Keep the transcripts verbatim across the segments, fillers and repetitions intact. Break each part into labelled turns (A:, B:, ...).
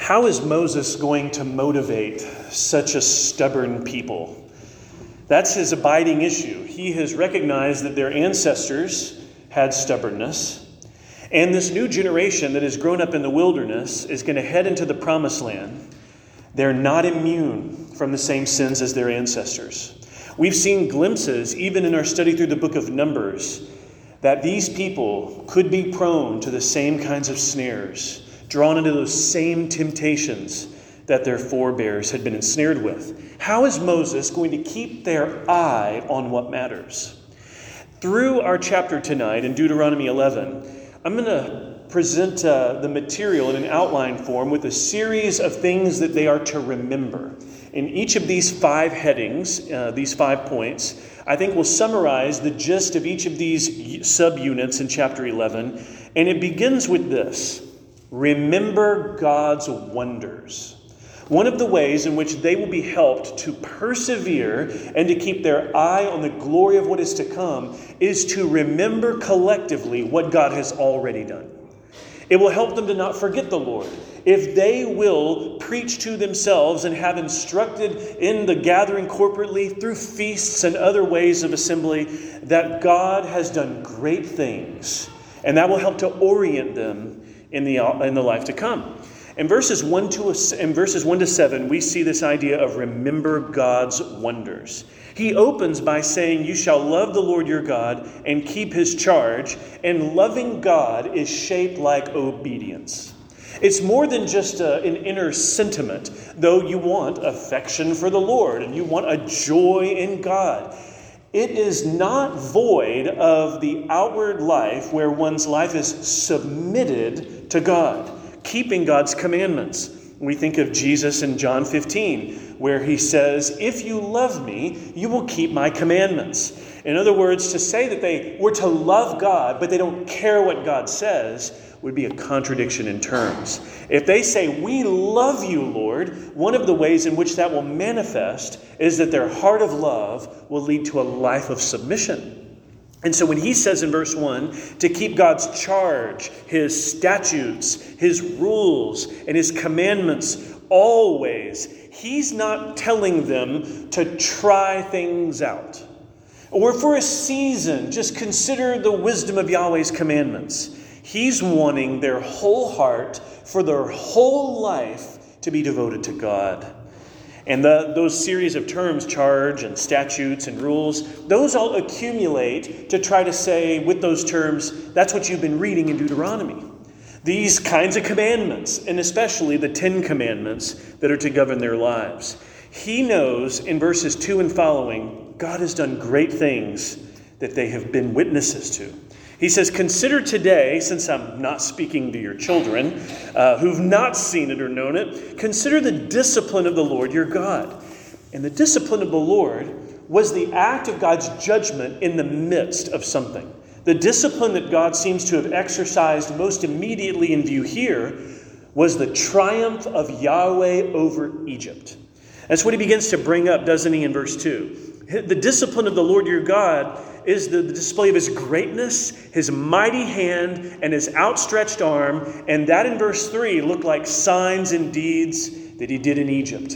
A: How is Moses going to motivate such a stubborn people? That's his abiding issue. He has recognized that their ancestors had stubbornness, and this new generation that has grown up in the wilderness is going to head into the promised land. They're not immune from the same sins as their ancestors. We've seen glimpses, even in our study through the book of Numbers, that these people could be prone to the same kinds of snares, drawn into those same temptations that their forebears had been ensnared with. How is Moses going to keep their eye on what matters? Through our chapter tonight in Deuteronomy eleven, I'm going to present uh, the material in an outline form with a series of things that they are to remember. In each of these five headings, uh, these five points, I think we'll summarize the gist of each of these subunits in chapter eleven. And it begins with this: remember God's wonders. One of the ways in which they will be helped to persevere and to keep their eye on the glory of what is to come is to remember collectively what God has already done. It will help them to not forget the Lord. If they will preach to themselves and have instructed in the gathering corporately through feasts and other ways of assembly that God has done great things, and that will help to orient them in the in the life to come. In verses one to in verses one to seven, we see this idea of remember God's wonders. He opens by saying, "You shall love the Lord your God and keep his charge," and loving God is shaped like obedience. It's more than just a, an inner sentiment, though you want affection for the Lord and you want a joy in God. It is not void of the outward life where one's life is submitted to God, keeping God's commandments. We think of Jesus in John fifteen, where he says, "If you love me, you will keep my commandments." In other words, to say that they were to love God, but they don't care what God says, would be a contradiction in terms. If they say, "We love you, Lord," one of the ways in which that will manifest is that their heart of love will lead to a life of submission. And so when he says in verse one to keep God's charge, his statutes, his rules, and his commandments always, he's not telling them to try things out. Or for a season, just consider the wisdom of Yahweh's commandments. He's wanting their whole heart for their whole life to be devoted to God. And the, those series of terms, charge and statutes and rules, those all accumulate to try to say with those terms, that's what you've been reading in Deuteronomy. These kinds of commandments, and especially the Ten Commandments that are to govern their lives. He knows in verses two and following, God has done great things that they have been witnesses to. He says, "Consider today," since I'm not speaking to your children uh, who've not seen it or known it, "consider the discipline of the Lord your God." And the discipline of the Lord was the act of God's judgment in the midst of something. The discipline that God seems to have exercised most immediately in view here was the triumph of Yahweh over Egypt. That's what he begins to bring up, doesn't he, in verse two? The discipline of the Lord your God is the display of his greatness, his mighty hand, and his outstretched arm. And that in verse three look like signs and deeds that he did in Egypt.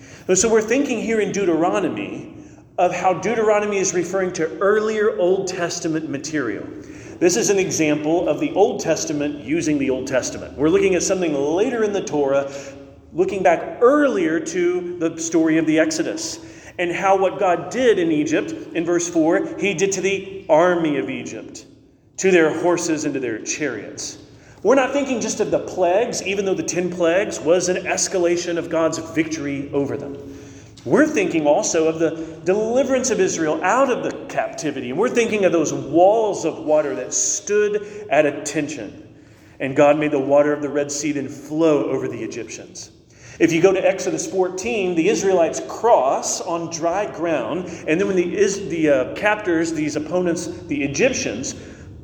A: So we're thinking here in Deuteronomy of how Deuteronomy is referring to earlier Old Testament material. This is an example of the Old Testament using the Old Testament. We're looking at something later in the Torah, looking back earlier to the story of the Exodus. And how what God did in Egypt, in verse four, he did to the army of Egypt, to their horses and to their chariots. We're not thinking just of the plagues, even though the ten plagues was an escalation of God's victory over them. We're thinking also of the deliverance of Israel out of the captivity. And we're thinking of those walls of water that stood at attention. And God made the water of the Red Sea then flow over the Egyptians. If you go to Exodus fourteen, the Israelites cross on dry ground, and then when the, the uh, captors, these opponents, the Egyptians,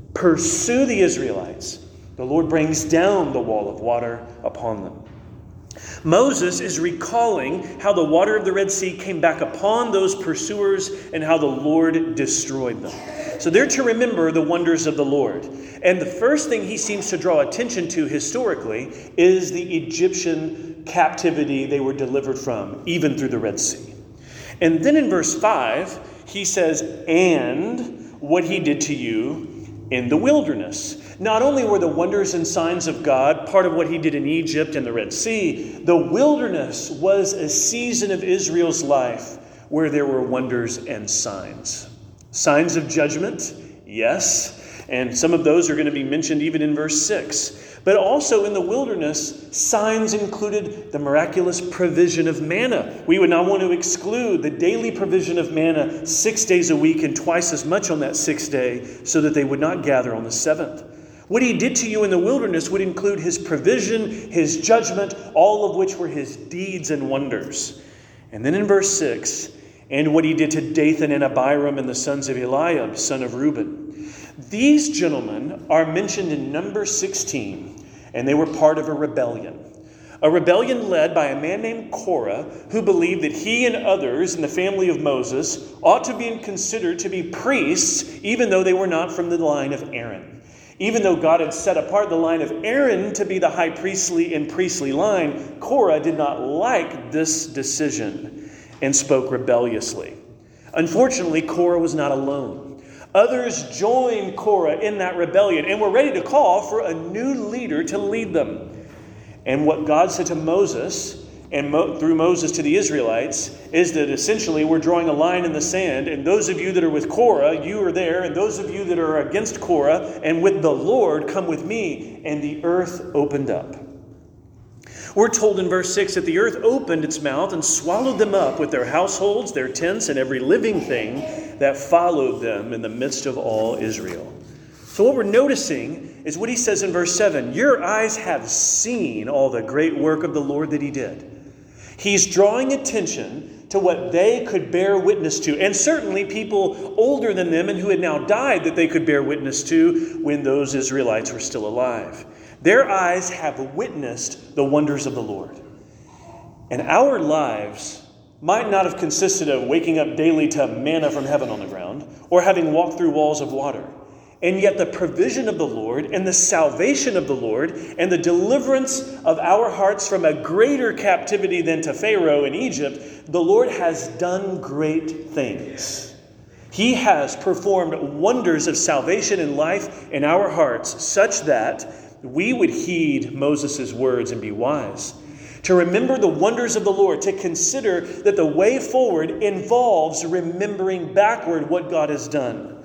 A: pursue the Israelites, the Lord brings down the wall of water upon them. Moses is recalling how the water of the Red Sea came back upon those pursuers and how the Lord destroyed them. So they're to remember the wonders of the Lord. And the first thing he seems to draw attention to historically is the Egyptian captivity they were delivered from, even through the Red Sea. And then in verse five, he says, and what he did to you in the wilderness. Not only were the wonders and signs of God part of what he did in Egypt and the Red Sea, the wilderness was a season of Israel's life where there were wonders and signs. Signs of judgment, yes, and some of those are going to be mentioned even in verse six. But also in the wilderness, signs included the miraculous provision of manna. We would not want to exclude the daily provision of manna six days a week and twice as much on that sixth day so that they would not gather on the seventh. What he did to you in the wilderness would include his provision, his judgment, all of which were his deeds and wonders. And then in verse six, and what he did to Dathan and Abiram and the sons of Eliab, son of Reuben. These gentlemen are mentioned in Numbers sixteen, and they were part of a rebellion. A rebellion led by a man named Korah, who believed that he and others in the family of Moses ought to be considered to be priests, even though they were not from the line of Aaron. Even though God had set apart the line of Aaron to be the high priestly and priestly line, Korah did not like this decision and spoke rebelliously. Unfortunately, Korah was not alone. Others joined Korah in that rebellion and were ready to call for a new leader to lead them. And what God said to Moses, and Mo- through Moses to the Israelites, is that essentially we're drawing a line in the sand, and those of you that are with Korah, you are there, and those of you that are against Korah and with the Lord, come with me. And the earth opened up. We're told in verse six that the earth opened its mouth and swallowed them up with their households, their tents, and every living thing that followed them in the midst of all Israel. So what we're noticing is what he says in verse seven. Your eyes have seen all the great work of the Lord that he did. He's drawing attention to what they could bear witness to. And certainly people older than them and who had now died that they could bear witness to when those Israelites were still alive. Their eyes have witnessed the wonders of the Lord. And our lives might not have consisted of waking up daily to manna from heaven on the ground or having walked through walls of water. And yet the provision of the Lord and the salvation of the Lord and the deliverance of our hearts from a greater captivity than to Pharaoh in Egypt, the Lord has done great things. He has performed wonders of salvation and life in our hearts such that we would heed Moses' words and be wise. To remember the wonders of the Lord, to consider that the way forward involves remembering backward what God has done.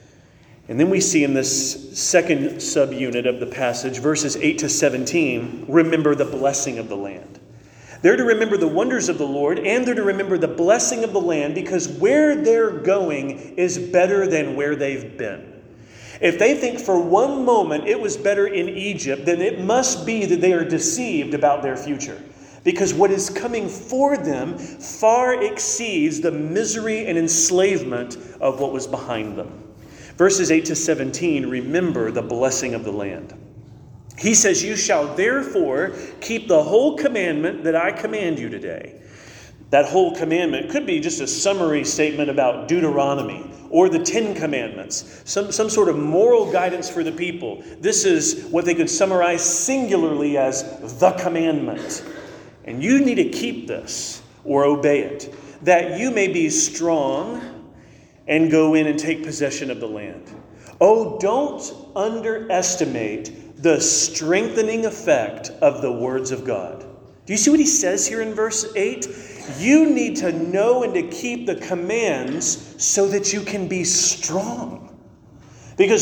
A: And then we see in this second subunit of the passage, verses eight to seventeen, remember the blessing of the land. They're to remember the wonders of the Lord, and they're to remember the blessing of the land, because where they're going is better than where they've been. If they think for one moment it was better in Egypt, then it must be that they are deceived about their future. Because what is coming for them far exceeds the misery and enslavement of what was behind them. Verses eight to seventeen, remember the blessing of the land. He says, you shall therefore keep the whole commandment that I command you today. That whole commandment could be just a summary statement about Deuteronomy or the Ten Commandments, some, some sort of moral guidance for the people. This is what they could summarize singularly as the commandment. And you need to keep this or obey it, that you may be strong and go in and take possession of the land. Oh, don't underestimate the strengthening effect of the words of God. Do you see what he says here in verse eight? You need to know and to keep the commands so that you can be strong. Because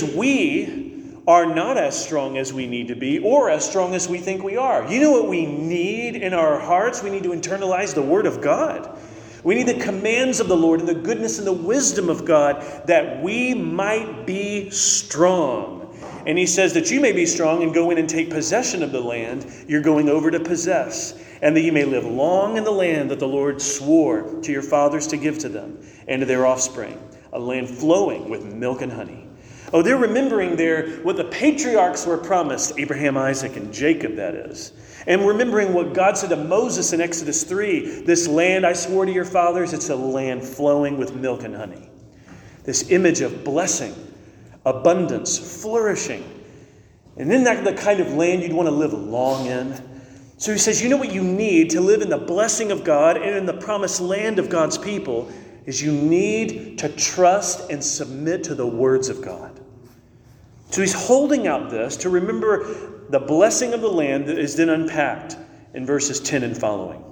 A: we are not as strong as we need to be or as strong as we think we are. You know what we need in our hearts? We need to internalize the Word of God. We need the commands of the Lord and the goodness and the wisdom of God that we might be strong. And he says that you may be strong and go in and take possession of the land you're going over to possess, and that you may live long in the land that the Lord swore to your fathers to give to them and to their offspring, a land flowing with milk and honey. Oh, they're remembering there what the patriarchs were promised, Abraham, Isaac, and Jacob, that is. And remembering what God said to Moses in Exodus three, this land I swore to your fathers, it's a land flowing with milk and honey. This image of blessing, abundance, flourishing. And isn't that the kind of land you'd want to live long in? So he says, you know what you need to live in the blessing of God and in the promised land of God's people is you need to trust and submit to the words of God. So he's holding out this to remember the blessing of the land that is then unpacked in verses ten and following.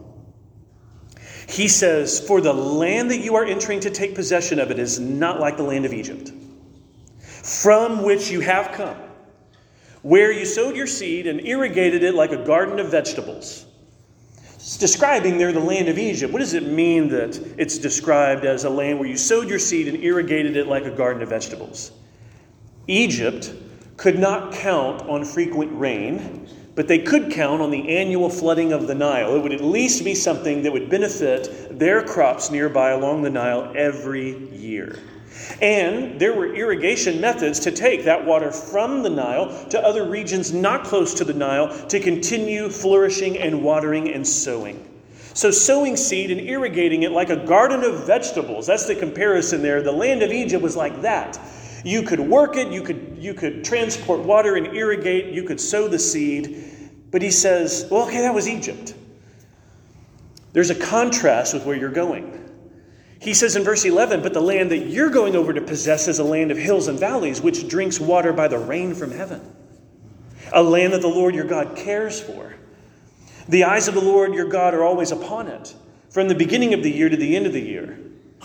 A: He says, for the land that you are entering to take possession of it is not like the land of Egypt, from which you have come, where you sowed your seed and irrigated it like a garden of vegetables. It's describing there the land of Egypt. What does it mean that it's described as a land where you sowed your seed and irrigated it like a garden of vegetables? Egypt could not count on frequent rain, but they could count on the annual flooding of the Nile. It would at least be something that would benefit their crops nearby along the Nile every year. And there were irrigation methods to take that water from the Nile to other regions not close to the Nile to continue flourishing and watering and sowing. So sowing seed and irrigating it like a garden of vegetables, that's the comparison there. The land of Egypt was like that. You could work it, you could, you could transport water and irrigate, you could sow the seed. But he says, well, okay, that was Egypt. There's a contrast with where you're going. He says in verse eleven, but the land that you're going over to possess is a land of hills and valleys, which drinks water by the rain from heaven. A land that the Lord your God cares for. The eyes of the Lord your God are always upon it, from the beginning of the year to the end of the year.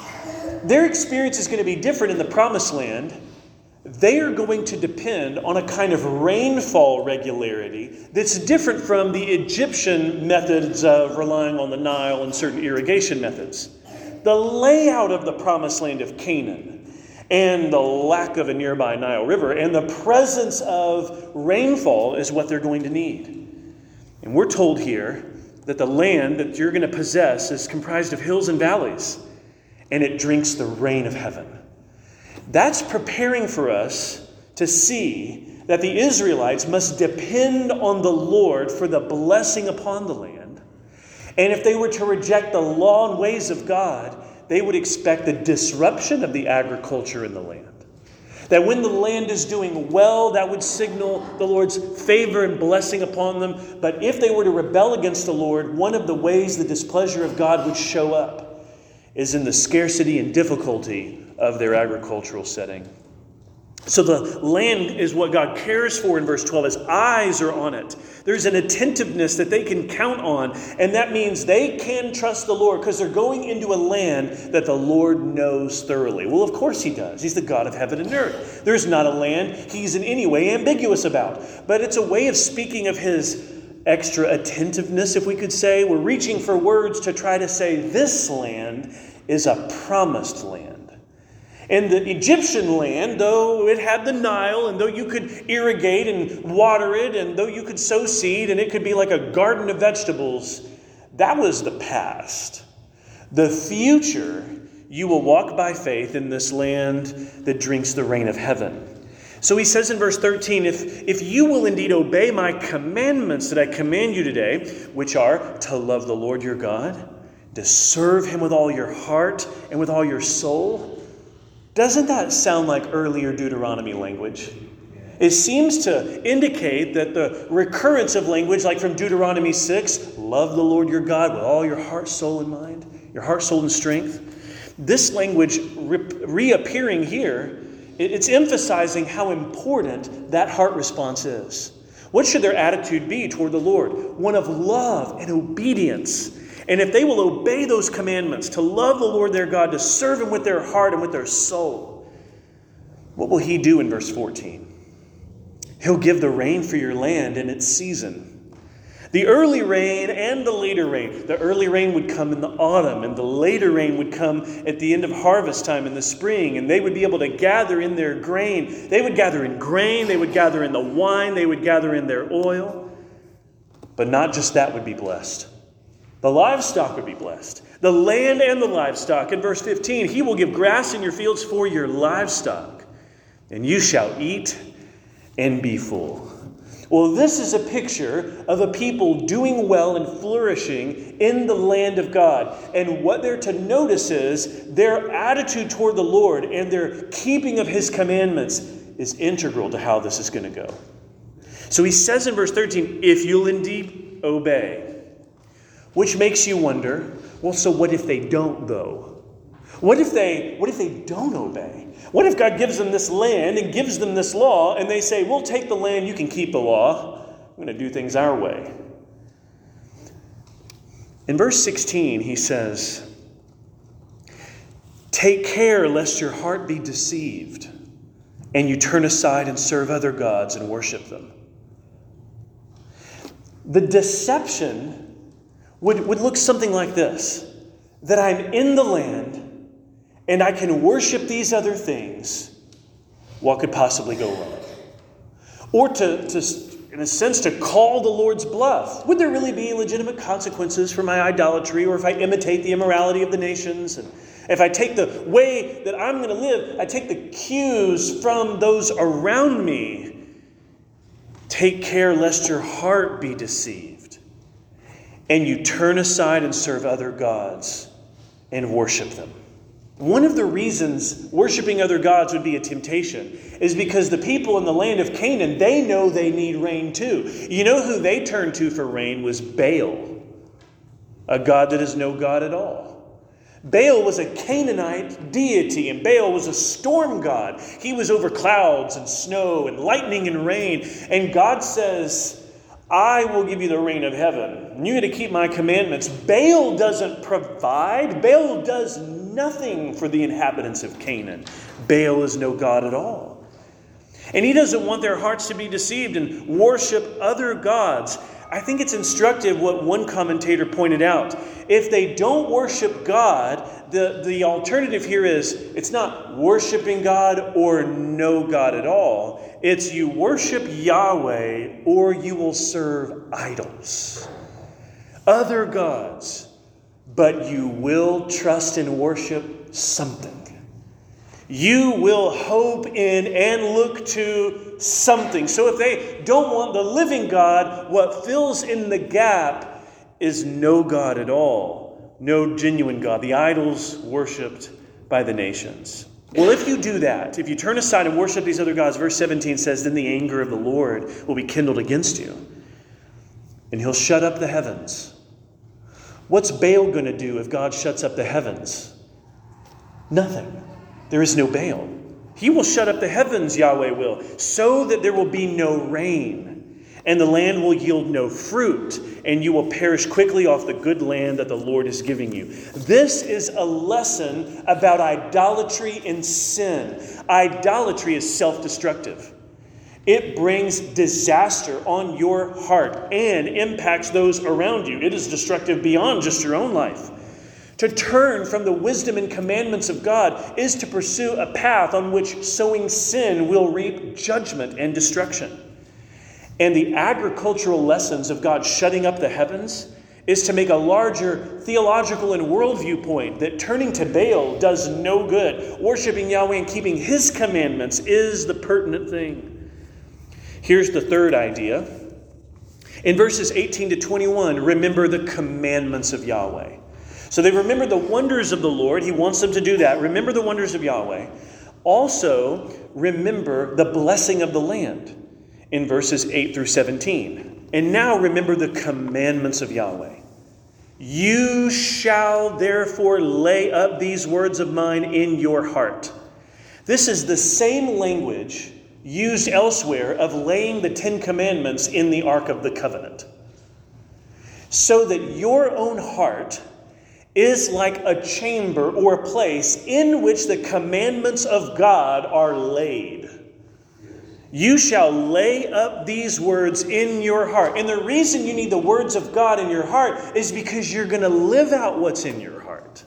A: Their experience is going to be different in the promised land. They are going to depend on a kind of rainfall regularity that's different from the Egyptian methods of relying on the Nile and certain irrigation methods. The layout of the promised land of Canaan and the lack of a nearby Nile River and the presence of rainfall is what they're going to need. And we're told here that the land that you're going to possess is comprised of hills and valleys, and it drinks the rain of heaven. That's preparing for us to see that the Israelites must depend on the Lord for the blessing upon the land. And if they were to reject the law and ways of God, they would expect the disruption of the agriculture in the land. That when the land is doing well, that would signal the Lord's favor and blessing upon them. But if they were to rebel against the Lord, one of the ways the displeasure of God would show up is in the scarcity and difficulty of their agricultural setting. So the land is what God cares for in verse twelve. His eyes are on it. There's an attentiveness that they can count on. And that means they can trust the Lord because they're going into a land that the Lord knows thoroughly. Well, of course he does. He's the God of heaven and earth. There's not a land he's in any way ambiguous about. But it's a way of speaking of his extra attentiveness, if we could say. We're reaching for words to try to say this land is a promised land. And the Egyptian land, though it had the Nile, and though you could irrigate and water it, and though you could sow seed, and it could be like a garden of vegetables, that was the past. The future, you will walk by faith in this land that drinks the rain of heaven. So he says in verse thirteen, if, if you will indeed obey my commandments that I command you today, which are to love the Lord your God, to serve him with all your heart and with all your soul. Doesn't that sound like earlier Deuteronomy language? It seems to indicate that the recurrence of language, like from Deuteronomy six, love the Lord your God with all your heart, soul, and mind, your heart, soul, and strength. This language re- reappearing here, it's emphasizing how important that heart response is. What should their attitude be toward the Lord? One of love and obedience. And if they will obey those commandments, to love the Lord their God, to serve him with their heart and with their soul, what will he do in verse fourteen? He'll give the rain for your land in its season. The early rain and the later rain. The early rain would come in the autumn, and the later rain would come at the end of harvest time in the spring, and they would be able to gather in their grain. They would gather in grain, they would gather in the wine, they would gather in their oil. But not just that would be blessed. The livestock would be blessed. The land and the livestock. In verse fifteen, he will give grass in your fields for your livestock. and you shall eat and be full. Well, this is a picture of a people doing well and flourishing in the land of God. And what they're to notice is their attitude toward the Lord and their keeping of his commandments is integral to how this is going to go. So he says in verse thirteen, if you'll indeed obey, which makes you wonder, well, so what if they don't, though? What if they, what if they don't obey? What if God gives them this land and gives them this law, and they say, we'll take the land, you can keep the law. I'm going to do things our way. In verse sixteen, he says, take care lest your heart be deceived, and you turn aside and serve other gods and worship them. The deception would, would look something like this, that I'm in the land, and I can worship these other things. What could possibly go wrong? Or to, to, in a sense, to call the Lord's bluff. Would there really be legitimate consequences for my idolatry, or if I imitate the immorality of the nations? And if I take the way that I'm going to live, I take the cues from those around me. Take care lest your heart be deceived, and you turn aside and serve other gods and worship them. One of the reasons worshiping other gods would be a temptation is because the people in the land of Canaan, they know they need rain too. You know who they turned to for rain was Baal, a god that is no god at all. Baal was a Canaanite deity, and Baal was a storm god. He was over clouds and snow and lightning and rain. And God says, I will give you the rain of heaven, and you got to keep my commandments. Baal doesn't provide. Baal does nothing for the inhabitants of Canaan. Baal is no god at all. And he doesn't want their hearts to be deceived and worship other gods. I think it's instructive what one commentator pointed out. If they don't worship God, the, the alternative here is it's not worshiping God or no God at all. It's you worship Yahweh or you will serve idols, other gods, but you will trust and worship something. You will hope in and look to something. So if they don't want the living God, what fills in the gap is no God at all. No genuine God. The idols worshipped by the nations. Well, if you do that, if you turn aside and worship these other gods, verse seventeen says, then the anger of the Lord will be kindled against you, and he'll shut up the heavens. What's Baal going to do if God shuts up the heavens? Nothing. There is no Baal. He will shut up the heavens, Yahweh will, so that there will be no rain, and the land will yield no fruit, and you will perish quickly off the good land that the Lord is giving you. This is a lesson about idolatry and sin. Idolatry is self-destructive. It brings disaster on your heart and impacts those around you. It is destructive beyond just your own life. To turn from the wisdom and commandments of God is to pursue a path on which sowing sin will reap judgment and destruction. And the agricultural lessons of God shutting up the heavens is to make a larger theological and worldview point that turning to Baal does no good. Worshiping Yahweh and keeping his commandments is the pertinent thing. Here's the third idea. In verses eighteen to twenty-one, remember the commandments of Yahweh. So they remember the wonders of the Lord. He wants them to do that. Remember the wonders of Yahweh. Also, remember the blessing of the land in verses eight through seventeen. And now remember the commandments of Yahweh. You shall therefore lay up these words of mine in your heart. This is the same language used elsewhere of laying the Ten Commandments in the Ark of the Covenant. So that your own heart is like a chamber or a place in which the commandments of God are laid. You shall lay up these words in your heart. And the reason you need the words of God in your heart is because you're going to live out what's in your heart.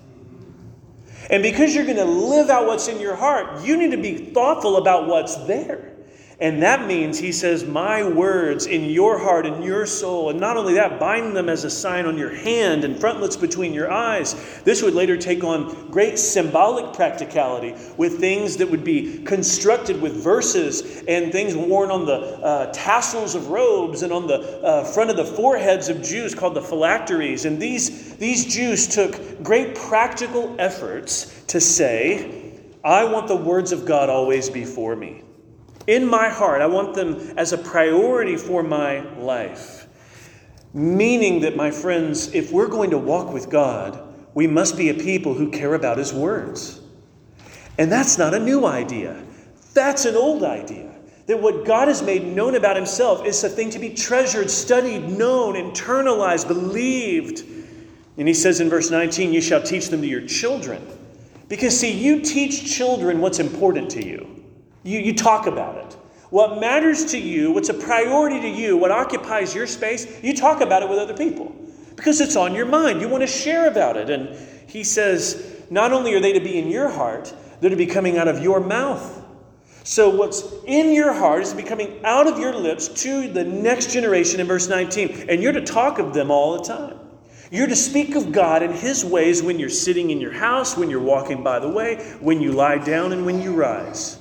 A: And because you're going to live out what's in your heart, you need to be thoughtful about what's there. And that means, he says, my words in your heart and your soul. And not only that, bind them as a sign on your hand and frontlets between your eyes. This would later take on great symbolic practicality with things that would be constructed with verses and things worn on the uh, tassels of robes and on the uh, front of the foreheads of Jews called the phylacteries. And these, these Jews took great practical efforts to say, I want the words of God always before me. In my heart, I want them as a priority for my life. Meaning that, my friends, if we're going to walk with God, we must be a people who care about his words. And that's not a new idea. That's an old idea. That what God has made known about himself is a thing to be treasured, studied, known, internalized, believed. And he says in verse nineteen, you shall teach them to your children. Because, see, you teach children what's important to you. You, you talk about it. What matters to you, what's a priority to you, what occupies your space, you talk about it with other people. Because it's on your mind. You want to share about it. And he says, not only are they to be in your heart, they're to be coming out of your mouth. So what's in your heart is to be coming out of your lips to the next generation in verse nineteen. And you're to talk of them all the time. You're to speak of God and his ways when you're sitting in your house, when you're walking by the way, when you lie down, and when you rise.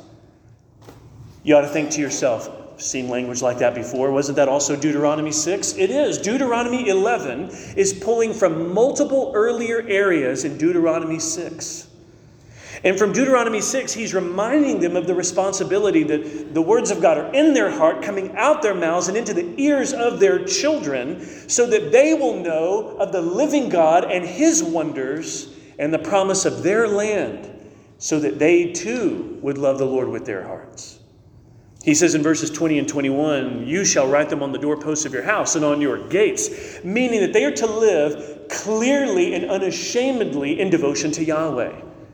A: You ought to think to yourself, I've seen language like that before. Wasn't that also Deuteronomy six? It is. Deuteronomy eleven is pulling from multiple earlier areas in Deuteronomy six. And from Deuteronomy six, he's reminding them of the responsibility that the words of God are in their heart, coming out their mouths and into the ears of their children, so that they will know of the living God and his wonders and the promise of their land, so that they too would love the Lord with their hearts. He says in verses twenty and twenty-one, you shall write them on the doorposts of your house and on your gates, meaning that they are to live clearly and unashamedly in devotion to Yahweh.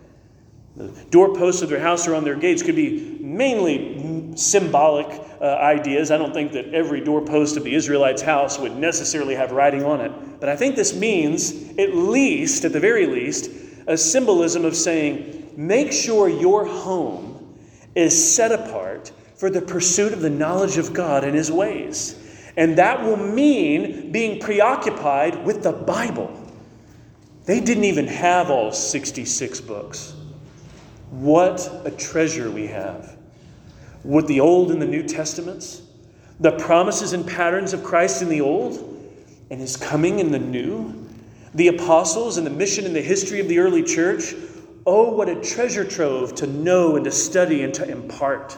A: The doorposts of their house or on their gates could be mainly symbolic uh, ideas. I don't think that every doorpost of the Israelites' house would necessarily have writing on it. But I think this means, at least, at the very least, a symbolism of saying, make sure your home is set apart for the pursuit of the knowledge of God and his ways. And that will mean being preoccupied with the Bible. They didn't even have all sixty-six books. What a treasure we have. With the Old and the New Testaments, the promises and patterns of Christ in the Old and his coming in the New, the apostles and the mission and the history of the early church. Oh, what a treasure trove to know and to study and to impart.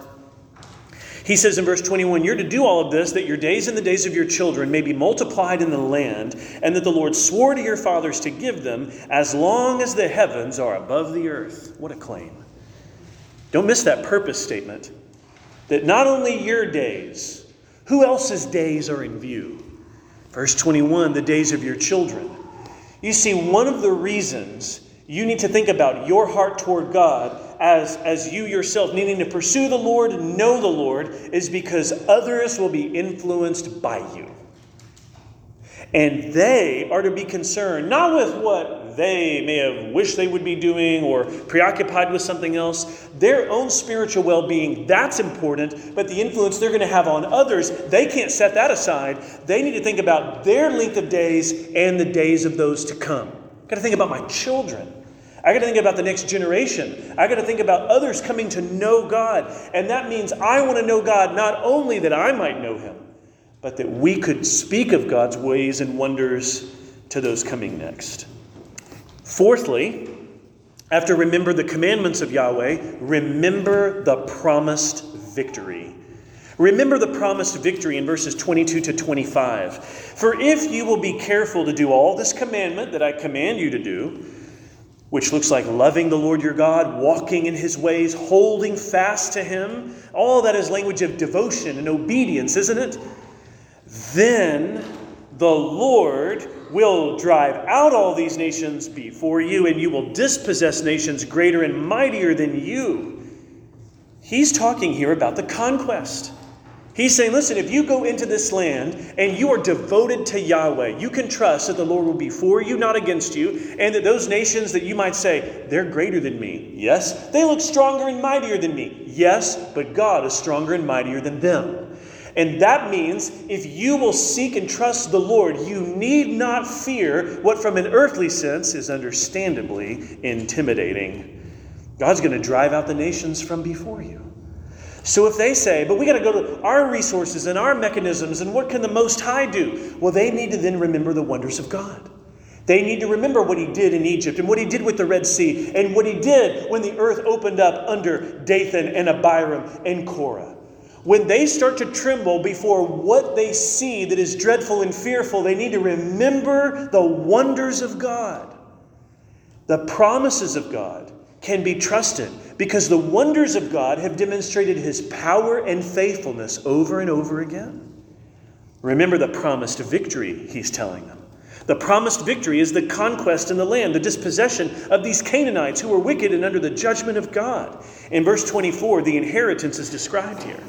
A: He says in verse twenty-one, you're to do all of this, that your days and the days of your children may be multiplied in the land, and that the Lord swore to your fathers to give them, as long as the heavens are above the earth. What a claim. Don't miss that purpose statement. That not only your days, who else's days are in view? Verse twenty-one, the days of your children. You see, one of the reasons you need to think about your heart toward God as, as you yourself needing to pursue the Lord and know the Lord is because others will be influenced by you. And they are to be concerned not with what they may have wished they would be doing or preoccupied with something else. Their own spiritual well-being, that's important, but the influence they're going to have on others, they can't set that aside. They need to think about their length of days and the days of those to come. I've got to think about my children. I got to think about the next generation. I got to think about others coming to know God. And that means I want to know God not only that I might know him, but that we could speak of God's ways and wonders to those coming next. Fourthly, after remember the commandments of Yahweh, remember the promised victory. Remember the promised victory in verses twenty-two to twenty-five. For if you will be careful to do all this commandment that I command you to do, which looks like loving the Lord your God, walking in his ways, holding fast to him, all that is language of devotion and obedience, isn't it? Then the Lord will drive out all these nations before you, and you will dispossess nations greater and mightier than you. He's talking here about the conquest. He's saying, listen, if you go into this land and you are devoted to Yahweh, you can trust that the Lord will be for you, not against you, and that those nations that you might say, they're greater than me. Yes. They look stronger and mightier than me. Yes, but God is stronger and mightier than them. And that means if you will seek and trust the Lord, you need not fear what from an earthly sense is understandably intimidating. God's going to drive out the nations from before you. So if they say, but we got to go to our resources and our mechanisms, and what can the Most High do? Well, they need to then remember the wonders of God. They need to remember what he did in Egypt and what he did with the Red Sea and what he did when the earth opened up under Dathan and Abiram and Korah. When they start to tremble before what they see that is dreadful and fearful, they need to remember the wonders of God. The promises of God can be trusted because the wonders of God have demonstrated his power and faithfulness over and over again. Remember the promised victory, he's telling them. The promised victory is the conquest in the land, the dispossession of these Canaanites who were wicked and under the judgment of God. In verse twenty-four, the inheritance is described here.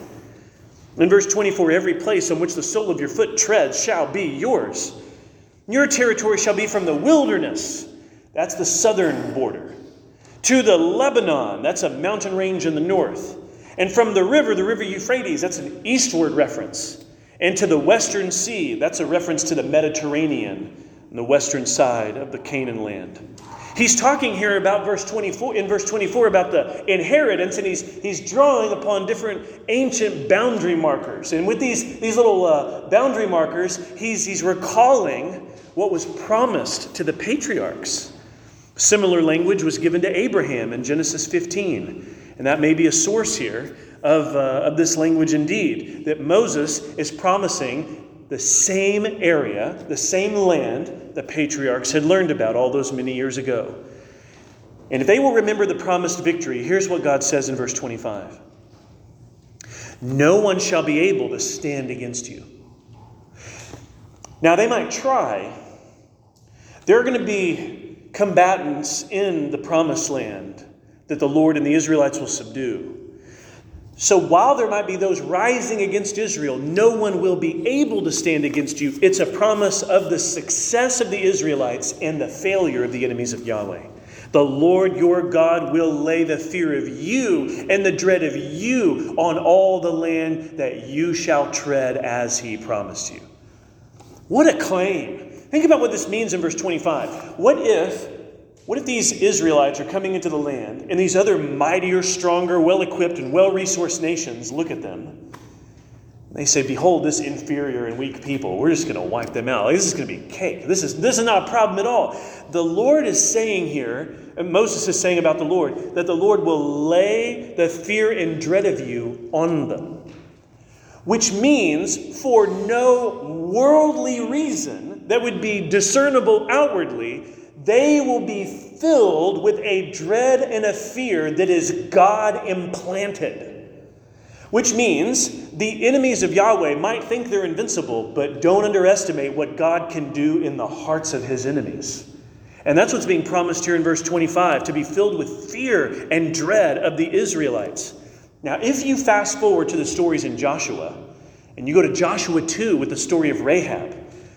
A: In verse twenty-four, every place on which the sole of your foot treads shall be yours. Your territory shall be from the wilderness, that's the southern border, to the Lebanon, that's a mountain range in the north, and from the river, the river Euphrates, that's an eastward reference, and to the western sea, that's a reference to the Mediterranean, on the western side of the Canaan land. He's talking here about verse twenty-four, in verse twenty-four about the inheritance, and he's he's drawing upon different ancient boundary markers. And with these, these little uh, boundary markers, he's, he's recalling what was promised to the patriarchs. Similar language was given to Abraham in Genesis fifteen. And that may be a source here of, uh, of this language indeed, that Moses is promising the same area, the same land the patriarchs had learned about all those many years ago. And if they will remember the promised victory, here's what God says in verse twenty-five. No one shall be able to stand against you. Now they might try. There are going to be combatants in the promised land that the Lord and the Israelites will subdue. So while there might be those rising against Israel, no one will be able to stand against you. It's a promise of the success of the Israelites and the failure of the enemies of Yahweh. The Lord your God will lay the fear of you and the dread of you on all the land that you shall tread as he promised you. What a claim. Think about what this means in verse twenty-five. What if What if these Israelites are coming into the land and these other mightier, stronger, well-equipped, and well-resourced nations look at them? They say, behold, this inferior and weak people. We're just going to wipe them out. Like, this is going to be cake. This is, this is not a problem at all. The Lord is saying here, and Moses is saying about the Lord, that the Lord will lay the fear and dread of you on them. Which means, for no worldly reason that would be discernible outwardly, they will be filled with a dread and a fear that is God implanted. Which means the enemies of Yahweh might think they're invincible, but don't underestimate what God can do in the hearts of his enemies. And that's what's being promised here in verse twenty-five, to be filled with fear and dread of the Israelites. Now, if you fast forward to the stories in Joshua, and you go to Joshua two with the story of Rahab,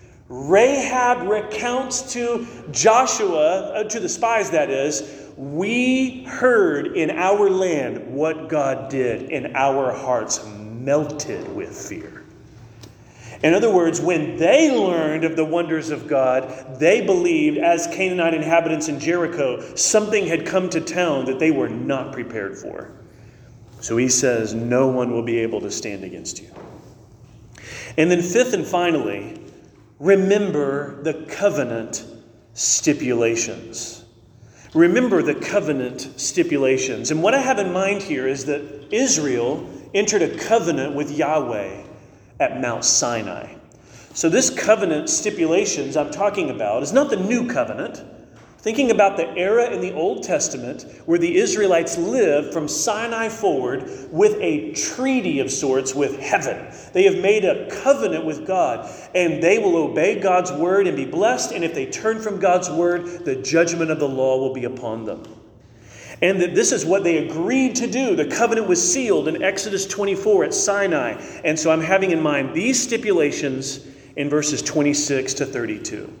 A: Rahab recounts to Joshua, uh, to the spies that is, we heard in our land what God did, and our hearts melted with fear. In other words, when they learned of the wonders of God, they believed, as Canaanite inhabitants in Jericho, something had come to town that they were not prepared for. So he says, no one will be able to stand against you. And then fifth and finally, remember the covenant stipulations. Remember the covenant stipulations. And what I have in mind here is that Israel entered a covenant with Yahweh at Mount Sinai. So this covenant stipulations I'm talking about is not the new covenant. Thinking about the era in the Old Testament where the Israelites lived from Sinai forward with a treaty of sorts with heaven. They have made a covenant with God, and they will obey God's word and be blessed. And if they turn from God's word, the judgment of the law will be upon them. And that this is what they agreed to do. The covenant was sealed in Exodus twenty-four at Sinai. And so I'm having in mind these stipulations in verses twenty-six to thirty-two.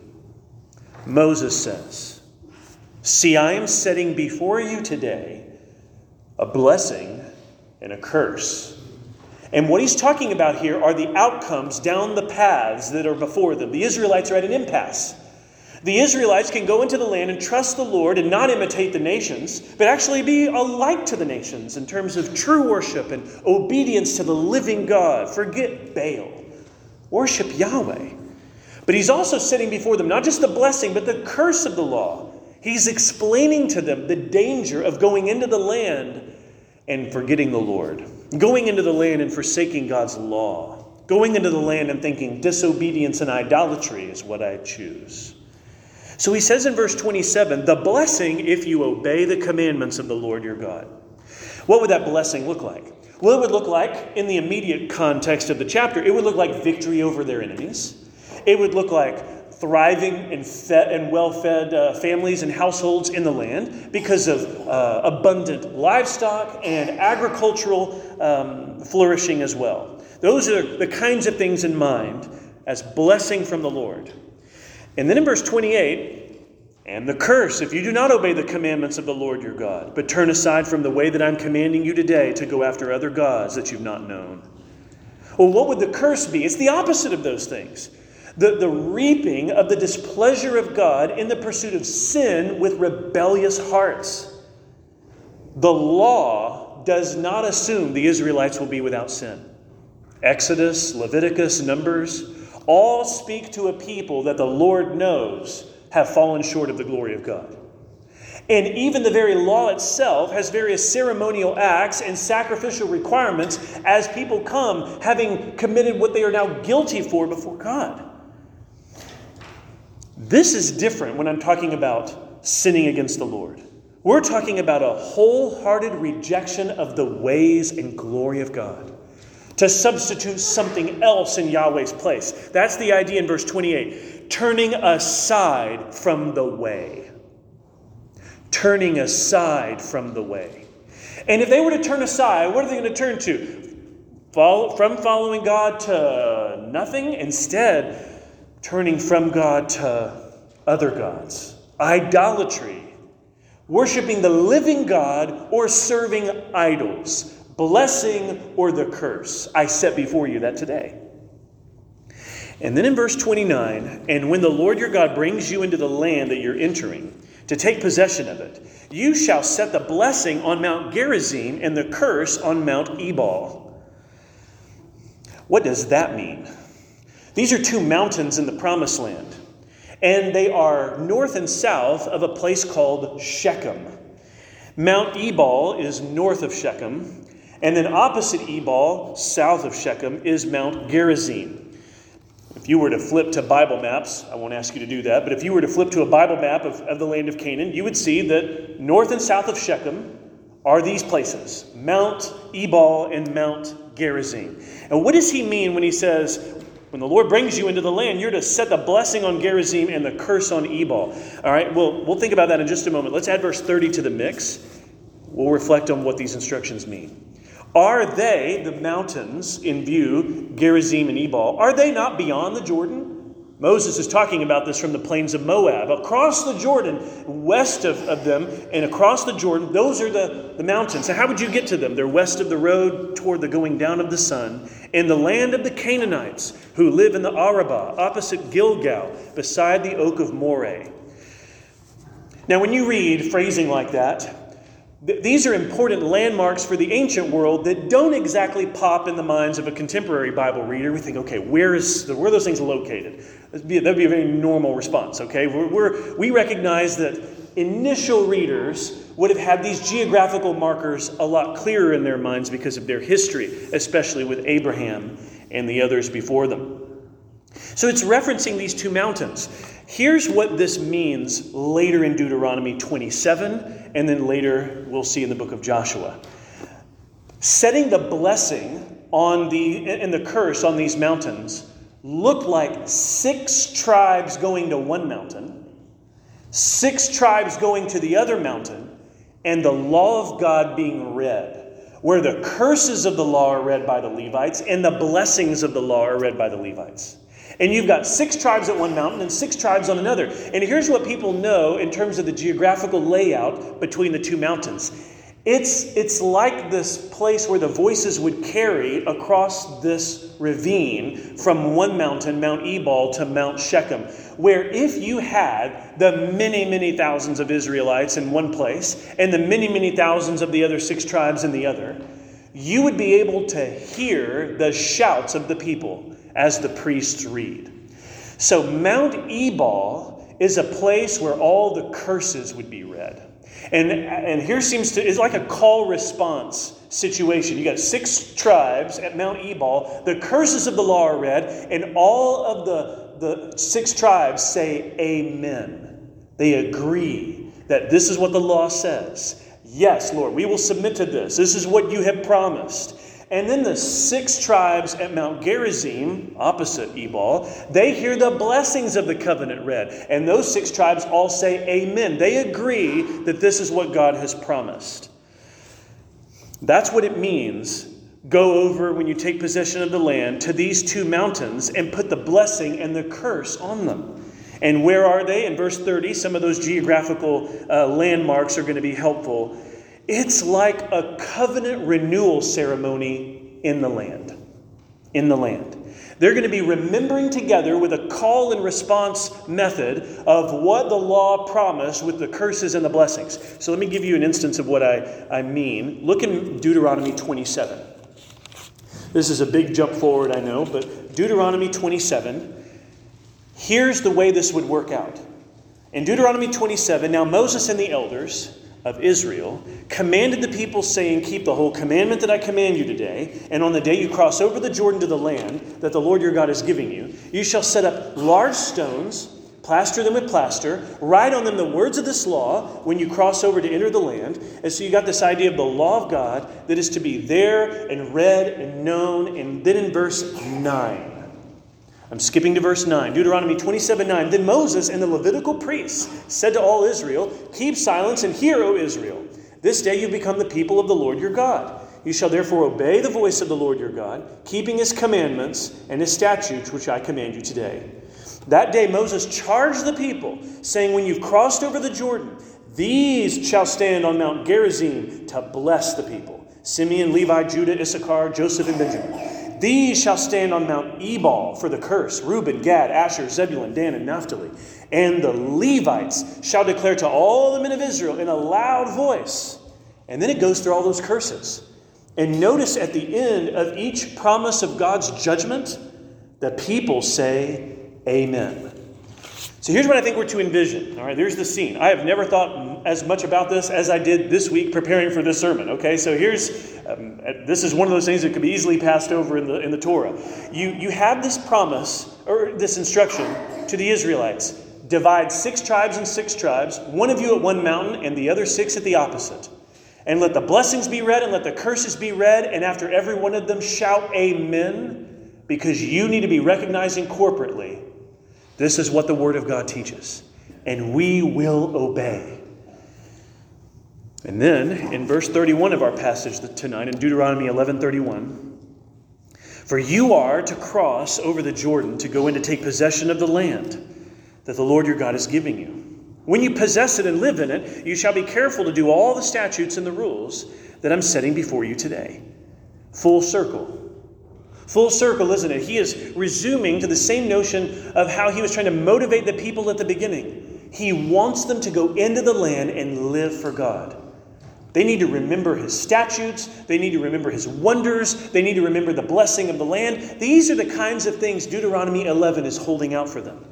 A: Moses says, "See, I am setting before you today a blessing and a curse." And what he's talking about here are the outcomes down the paths that are before them. The Israelites are at an impasse. The Israelites can go into the land and trust the Lord and not imitate the nations, but actually be a light to the nations in terms of true worship and obedience to the living God. Forget Baal. Worship Yahweh. But he's also setting before them not just the blessing, but the curse of the law. He's explaining to them the danger of going into the land and forgetting the Lord. Going into the land and forsaking God's law. Going into the land and thinking disobedience and idolatry is what I choose. So he says in verse twenty-seven, the blessing if you obey the commandments of the Lord your God. What would that blessing look like? Well, it would look like, in the immediate context of the chapter, it would look like victory over their enemies. It would look like thriving and fed and well-fed uh, families and households in the land because of uh, abundant livestock and agricultural um, flourishing as well. Those are the kinds of things in mind as blessing from the Lord. And then in verse twenty-eight, and the curse, if you do not obey the commandments of the Lord your God, but turn aside from the way that I'm commanding you today to go after other gods that you've not known. Well, what would the curse be? It's the opposite of those things. The, the reaping of the displeasure of God in the pursuit of sin with rebellious hearts. The law does not assume the Israelites will be without sin. Exodus, Leviticus, Numbers, all speak to a people that the Lord knows have fallen short of the glory of God. And even the very law itself has various ceremonial acts and sacrificial requirements as people come having committed what they are now guilty for before God. This is different when I'm talking about sinning against the Lord. We're talking about a wholehearted rejection of the ways and glory of God, to substitute something else in Yahweh's place. That's the idea in verse twenty-eight. Turning aside from the way. Turning aside from the way. And if they were to turn aside, what are they going to turn to? Follow, from following God to nothing? Instead, turning from God to other gods. Idolatry. Worshiping the living God or serving idols. Blessing or the curse. I set before you that today. And then in verse twenty-nine, and when the Lord your God brings you into the land that you're entering, to take possession of it, you shall set the blessing on Mount Gerizim and the curse on Mount Ebal. What does that mean? These are two mountains in the Promised Land, and they are north and south of a place called Shechem. Mount Ebal is north of Shechem, and then opposite Ebal, south of Shechem, is Mount Gerizim. If you were to flip to Bible maps, I won't ask you to do that, but if you were to flip to a Bible map of, of the land of Canaan, you would see that north and south of Shechem are these places, Mount Ebal and Mount Gerizim. And what does he mean when he says, when the Lord brings you into the land, you're to set the blessing on Gerizim and the curse on Ebal? All right, well, we'll think about that in just a moment. Let's add verse thirty to the mix. We'll reflect on what these instructions mean. Are they, the mountains in view, Gerizim and Ebal, are they not beyond the Jordan? Moses is talking about this from the plains of Moab. Across the Jordan, west of, of them, and across the Jordan, those are the, the mountains. So how would you get to them? They're west of the road toward the going down of the sun, in the land of the Canaanites, who live in the Arabah, opposite Gilgal, beside the oak of Moreh. Now, when you read phrasing like that, these are important landmarks for the ancient world that don't exactly pop in the minds of a contemporary Bible reader. We think, okay, where is where are those things located? That'd be, that'd be a very normal response, okay? We're, we're, we recognize that initial readers would have had these geographical markers a lot clearer in their minds because of their history, especially with Abraham and the others before them. So it's referencing these two mountains. Here's what this means later in Deuteronomy twenty-seven, and then later we'll see in the book of Joshua. Setting the blessing on the and the curse on these mountains looked like six tribes going to one mountain, six tribes going to the other mountain, and the law of God being read, where the curses of the law are read by the Levites and the blessings of the law are read by the Levites. And you've got six tribes at one mountain and six tribes on another. And here's what people know in terms of the geographical layout between the two mountains. It's, it's like this place where the voices would carry across this ravine from one mountain, Mount Ebal, to Mount Shechem, where if you had the many, many thousands of Israelites in one place and the many, many thousands of the other six tribes in the other, you would be able to hear the shouts of the people as the priests read. So Mount Ebal is a place where all the curses would be read. And, and here seems to, it's like a call response situation. You got six tribes at Mount Ebal. The curses of the law are read, and all of the, the six tribes say amen. They agree that this is what the law says. Yes, Lord, we will submit to this. This is what you have promised. And then the six tribes at Mount Gerizim, opposite Ebal, they hear the blessings of the covenant read. And those six tribes all say amen. They agree that this is what God has promised. That's what it means. Go over, when you take possession of the land, to these two mountains and put the blessing and the curse on them. And where are they? In verse thirty, some of those geographical uh, landmarks are going to be helpful. It's like a covenant renewal ceremony in the land. In the land. They're going to be remembering together with a call and response method of what the law promised with the curses and the blessings. So let me give you an instance of what I, I mean. Look in Deuteronomy twenty-seven. This is a big jump forward, I know, but Deuteronomy twenty-seven, here's the way this would work out. In Deuteronomy twenty-seven, now Moses and the elders of Israel commanded the people, saying, keep the whole commandment that I command you today, and on the day you cross over the Jordan to the land that the Lord your God is giving you, you shall set up large stones, plaster them with plaster, write on them the words of this law when you cross over to enter the land. And so you got this idea of the law of God that is to be there and read and known. And then in verse nine, I'm skipping to verse nine. Deuteronomy twenty-seven nine. Then Moses and the Levitical priests said to all Israel, keep silence and hear, O Israel. This day you become the people of the Lord your God. You shall therefore obey the voice of the Lord your God, keeping his commandments and his statutes, which I command you today. That day Moses charged the people, saying, when you've crossed over the Jordan, these shall stand on Mount Gerizim to bless the people. Simeon, Levi, Judah, Issachar, Joseph, and Benjamin. These shall stand on Mount Ebal for the curse. Reuben, Gad, Asher, Zebulun, Dan, and Naphtali. And the Levites shall declare to all the men of Israel in a loud voice. And then it goes through all those curses. And notice at the end of each promise of God's judgment, the people say, amen. So here's what I think we're to envision. All right, there's the scene. I have never thought as much about this as I did this week preparing for this sermon. Okay, so here's, um, this is one of those things that could be easily passed over in the in the Torah. You, you have this promise, or this instruction to the Israelites. Divide six tribes and six tribes, one of you at one mountain and the other six at the opposite. And let the blessings be read and let the curses be read. And after every one of them, shout amen, because you need to be recognizing corporately, this is what the Word of God teaches, and we will obey. And then, in verse thirty-one of our passage tonight, in Deuteronomy eleven thirty-one, for you are to cross over the Jordan to go in to take possession of the land that the Lord your God is giving you. When you possess it and live in it, you shall be careful to do all the statutes and the rules that I'm setting before you today. Full circle. Full circle, isn't it? He is resuming to the same notion of how he was trying to motivate the people at the beginning. He wants them to go into the land and live for God. They need to remember his statutes. They need to remember his wonders. They need to remember the blessing of the land. These are the kinds of things Deuteronomy eleven is holding out for them.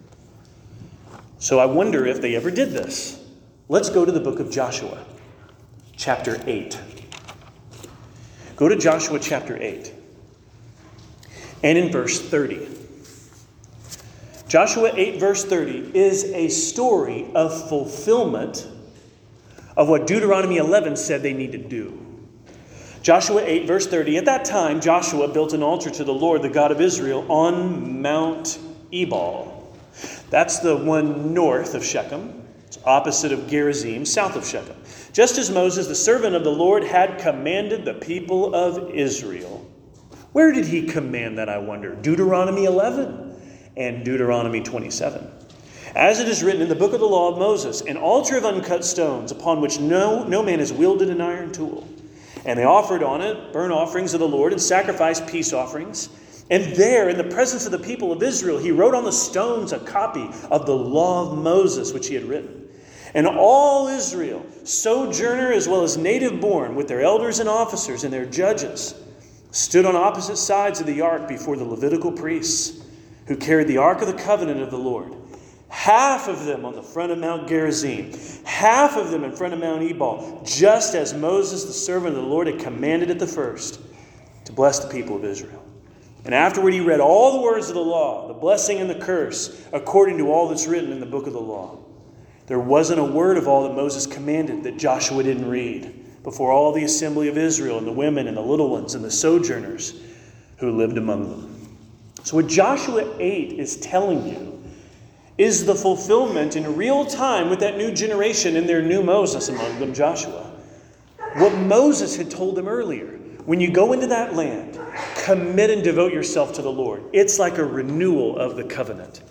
A: So I wonder if they ever did this. Let's go to the book of Joshua, chapter eight. Go to Joshua chapter eight. And in verse thirty. Joshua eight verse thirty is a story of fulfillment of what Deuteronomy eleven said they need to do. Joshua eight verse thirty. At that time, Joshua built an altar to the Lord, the God of Israel, on Mount Ebal. That's the one north of Shechem. It's opposite of Gerizim, south of Shechem. Just as Moses, the servant of the Lord, had commanded the people of Israel. Where did he command that, I wonder? Deuteronomy eleven and Deuteronomy twenty-seven. As it is written in the book of the law of Moses, an altar of uncut stones upon which no, no man has wielded an iron tool. And they offered on it burnt offerings of the Lord and sacrificed peace offerings. And there, in the presence of the people of Israel, he wrote on the stones a copy of the law of Moses, which he had written. And all Israel, sojourner as well as native born, with their elders and officers and their judges, stood on opposite sides of the ark before the Levitical priests, who carried the ark of the covenant of the Lord. Half of them on the front of Mount Gerizim, half of them in front of Mount Ebal, just as Moses, the servant of the Lord, had commanded at the first, to bless the people of Israel. And afterward he read all the words of the law, the blessing and the curse, according to all that's written in the book of the law. There wasn't a word of all that Moses commanded that Joshua didn't read before all the assembly of Israel and the women and the little ones and the sojourners who lived among them. So what Joshua eight is telling you is the fulfillment in real time with that new generation and their new Moses among them, Joshua. What Moses had told them earlier. When you go into that land, commit and devote yourself to the Lord. It's like a renewal of the covenant.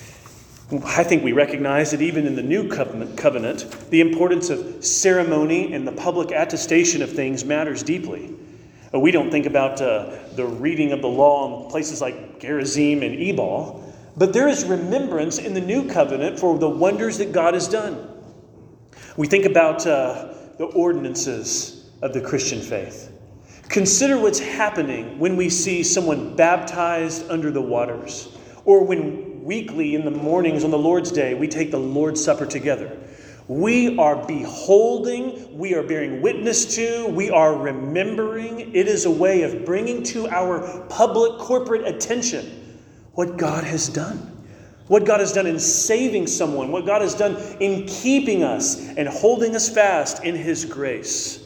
A: I think we recognize that even in the new covenant, the importance of ceremony and the public attestation of things matters deeply. We don't think about uh, the reading of the law in places like Gerizim and Ebal, but there is remembrance in the new covenant for the wonders that God has done. We think about uh, the ordinances of the Christian faith. Consider what's happening when we see someone baptized under the waters, or when weekly in the mornings on the Lord's Day we take the Lord's Supper together. We are beholding, we are bearing witness to, we are remembering. It is a way of bringing to our public corporate attention what God has done. What God has done in saving someone. What God has done in keeping us and holding us fast in His grace.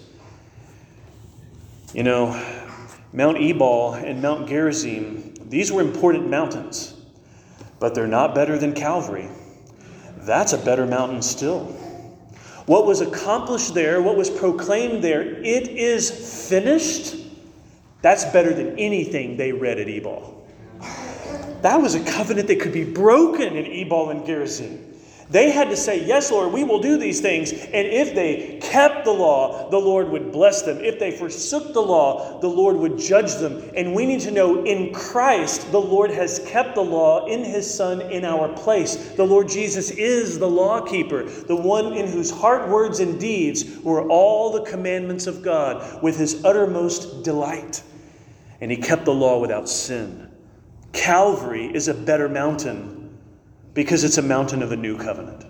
A: You know, Mount Ebal and Mount Gerizim, these were important mountains. But they're not better than Calvary. That's a better mountain still. What was accomplished there, what was proclaimed there, it is finished. That's better than anything they read at Ebal. That was a covenant that could be broken in Ebal and Gerizim. They had to say, yes, Lord, we will do these things. And if they kept the law, the Lord would bless them. If they forsook the law, the Lord would judge them. And we need to know in Christ, the Lord has kept the law in His Son in our place. The Lord Jesus is the law keeper, the one in whose heart, words, and deeds were all the commandments of God with His uttermost delight. And He kept the law without sin. Calvary is a better mountain because it's a mountain of a new covenant.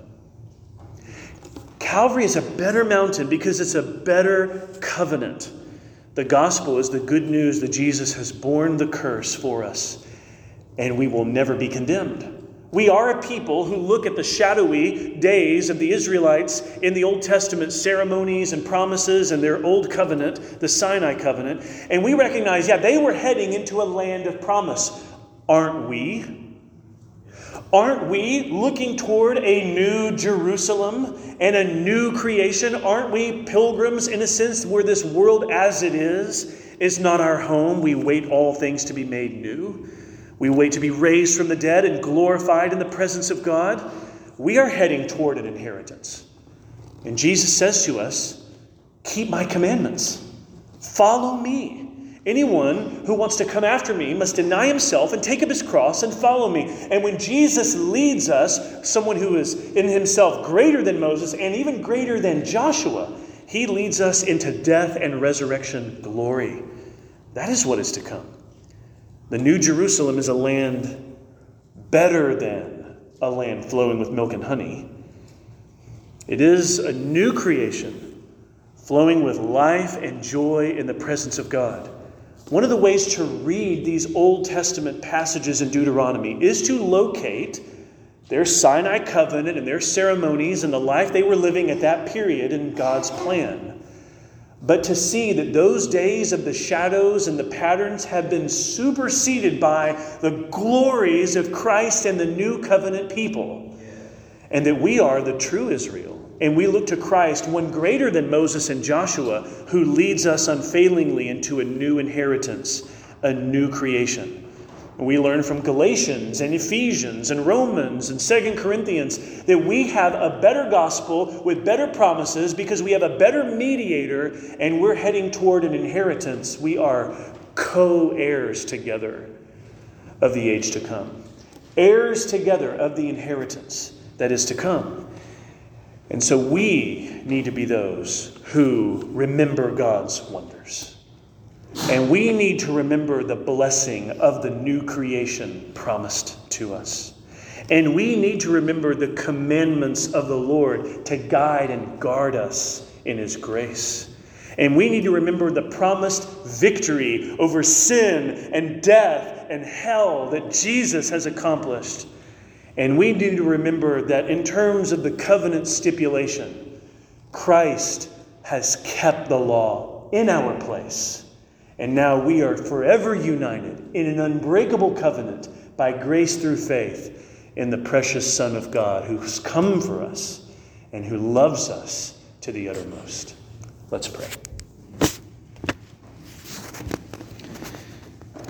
A: Calvary is a better mountain because it's a better covenant. The gospel is the good news that Jesus has borne the curse for us, and we will never be condemned. We are a people who look at the shadowy days of the Israelites in the Old Testament ceremonies and promises and their old covenant, the Sinai covenant, and we recognize, yeah, they were heading into a land of promise. Aren't we? Aren't we looking toward a new Jerusalem and a new creation? Aren't we pilgrims in a sense where this world as it is is not our home? We wait all things to be made new. We wait to be raised from the dead and glorified in the presence of God. We are heading toward an inheritance. And Jesus says to us, keep my commandments. Follow me. Anyone who wants to come after me must deny himself and take up his cross and follow me. And when Jesus leads us, someone who is in himself greater than Moses and even greater than Joshua, he leads us into death and resurrection glory. That is what is to come. The New Jerusalem is a land better than a land flowing with milk and honey. It is a new creation flowing with life and joy in the presence of God. One of the ways to read these Old Testament passages in Deuteronomy is to locate their Sinai covenant and their ceremonies and the life they were living at that period in God's plan. But to see that those days of the shadows and the patterns have been superseded by the glories of Christ and the new covenant people. and that we are the true Israel. And we look to Christ, one greater than Moses and Joshua, who leads us unfailingly into a new inheritance, a new creation. We learn from Galatians and Ephesians and Romans and Second Corinthians that we have a better gospel with better promises because we have a better mediator and we're heading toward an inheritance. We are co-heirs together of the age to come. Heirs together of the inheritance that is to come. And so we need to be those who remember God's wonders. And we need to remember the blessing of the new creation promised to us. And we need to remember the commandments of the Lord to guide and guard us in His grace. And we need to remember the promised victory over sin and death and hell that Jesus has accomplished. And we need to remember that in terms of the covenant stipulation, Christ has kept the law in our place. And now we are forever united in an unbreakable covenant by grace through faith in the precious Son of God who's come for us and who loves us to the uttermost. Let's pray.